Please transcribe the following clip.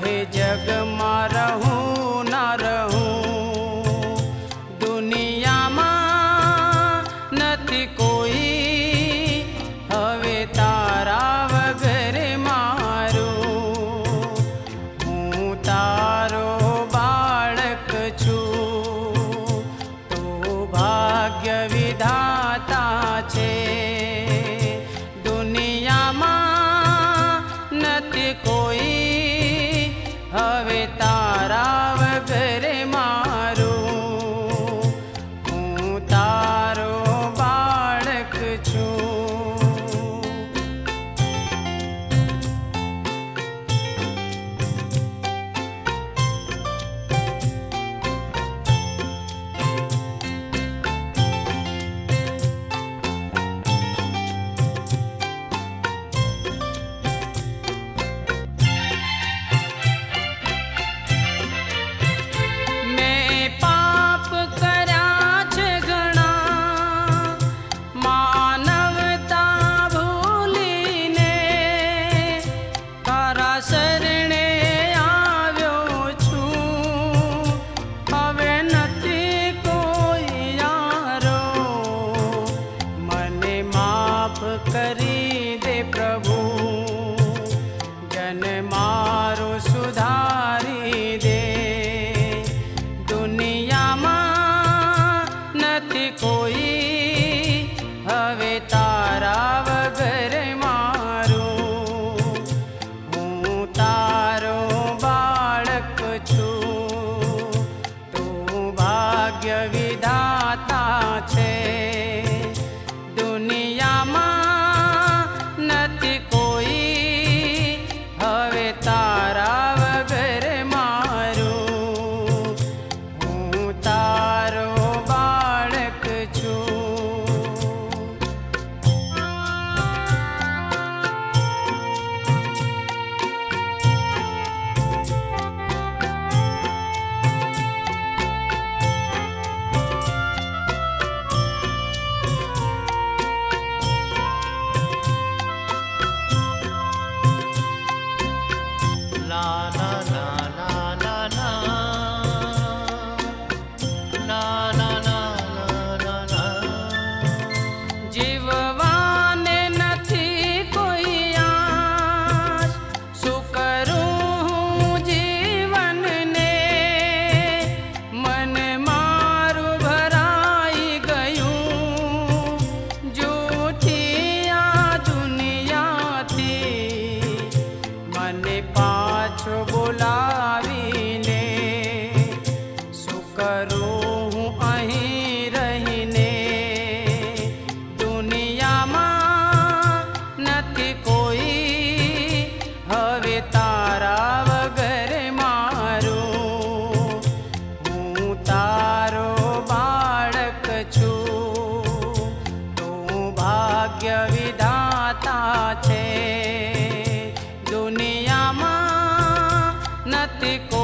चाहे जग में रहूं ना रहूं, दुनिया में नथी कोई हवे तारा वगर मारू। हूँ तारो बाळक छू, तो भाग्य विधाता छे। दुनिया में नथी कोई हवे तारा वगर मारू। हूँ तारो बाळक छू। करी दे प्रभु, जन मारो सुधारी दे। दुनिया में नथी कोई हवे तारा वगर मारू। हूँ तारो बाळक छू, तू भाग्य विधाता छे। दुनिया में नथी कोई हवे तारा वगर मारू। हूँ तारो बाळक छू। जीववाने नथी कोई आस, शू करूं जीवन ने। मन मारू भराई गयूं जूठी आ दुनिया थी। मने पाछो बोलावी ले, शू करूं अहीं रहीने। दुनिया में नथी कोई हवे तारा वगर मारू। हूँ तारो बाळक छू, तू भाग्य विधाता छे। दुनिया में नथी कोई